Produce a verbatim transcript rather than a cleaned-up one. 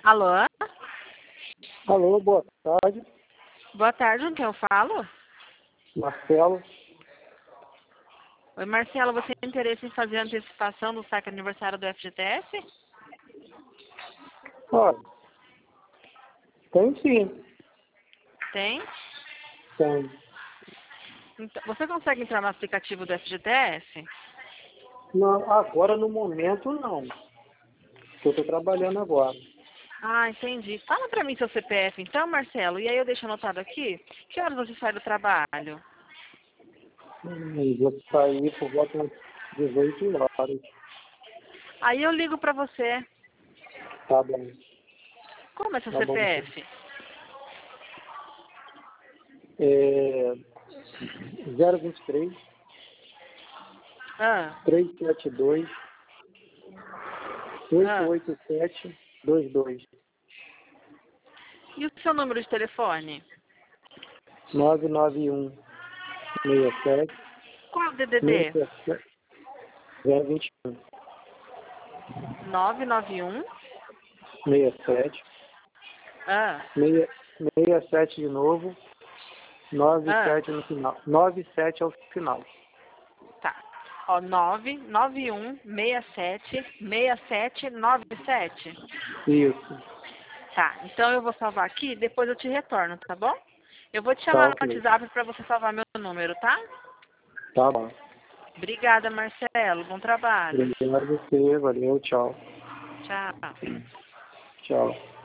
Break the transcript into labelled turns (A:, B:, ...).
A: Alô?
B: Alô, boa tarde.
A: Boa tarde, com quem eu falo?
B: Marcelo.
A: Oi, Marcelo, você tem interesse em fazer a antecipação do saque aniversário do F G T S?
B: Olha, tem sim.
A: Tem?
B: Tem.
A: Então, você consegue entrar no aplicativo do F G T S?
B: Não, agora no momento não. Porque eu estou trabalhando agora.
A: Ah, entendi. Fala pra mim seu C P F então, Marcelo, e aí eu deixo anotado aqui. Que horas você sai do trabalho?
B: Hum, vou sair por volta das dezoito horas.
A: Aí eu ligo pra você.
B: Tá bom.
A: Como é seu
B: Tá bom.
A: C P F?
B: É zero vinte e três,
A: Ah,
B: trezentos e setenta e dois, oito
A: ah.
B: oito sete dois dois,
A: E o seu número de telefone?
B: nove nove um seis sete
A: Qual é o D D
B: seis
A: D?
B: sete zero vinte e um
A: nove nove um.
B: seis sete
A: Ah,
B: seis sete de novo, nove
A: ah.
B: sete no final. nove sete ao final.
A: Tá. Ó, nove nove um seis sete seis sete nove sete.
B: Isso.
A: Tá, então eu vou salvar aqui, depois eu te retorno, tá bom? Eu vou te
B: Tá
A: chamar no
B: ok.
A: WhatsApp pra você salvar meu número, tá?
B: Tá bom.
A: Obrigada, Marcelo. Bom trabalho.
B: Obrigado a você. Valeu. Tchau.
A: Tchau.
B: Tchau.